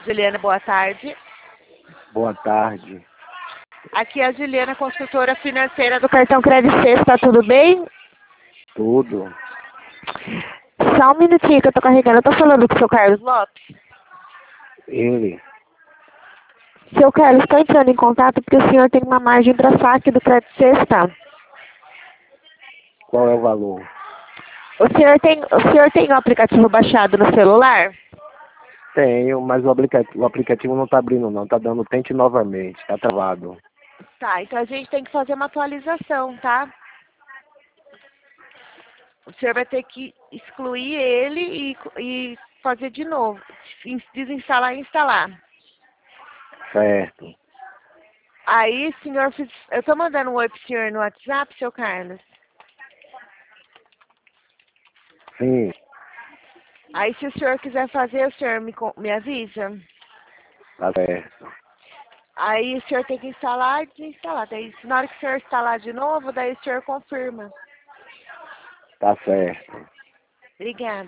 Juliana, boa tarde. Boa tarde. Aqui é a Juliana, consultora financeira do cartão Credit Suisse, tá tudo bem? Tudo. Só um minutinho que eu tô carregando, eu tô falando com o seu Carlos Lopes. Ele. Seu Carlos, estou entrando em contato porque o senhor tem uma margem para saque do Credit Suisse, tá? Qual é o valor? O senhor tem o aplicativo baixado no celular? Tenho, mas o aplicativo não tá abrindo não, tá dando tente novamente, tá travado. Tá, então a gente tem que fazer uma atualização, tá? O senhor vai ter que excluir ele e fazer de novo. Desinstalar e instalar. Certo. Aí, senhor, eu tô mandando um oi pro senhor no WhatsApp, seu Carlos. Sim, Aí, se o senhor quiser fazer, o senhor me avisa. tá certo. Aí, o senhor tem que instalar e desinstalar. Daí, na hora que o senhor instalar de novo, daí o senhor confirma. Tá certo. Obrigada.